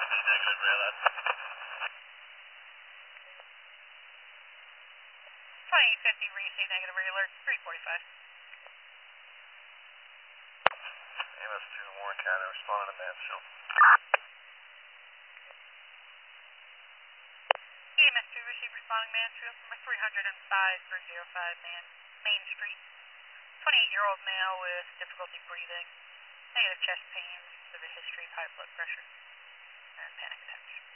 Negative, man. 2050, receive negative regular, 345. MS2 Warren County, responding to Mansfield. EMS2, receive responding Mansfield, number 305 Main Street. 28-year-old male with difficulty breathing, negative chest pains with a history of high blood pressure, and panic attacks.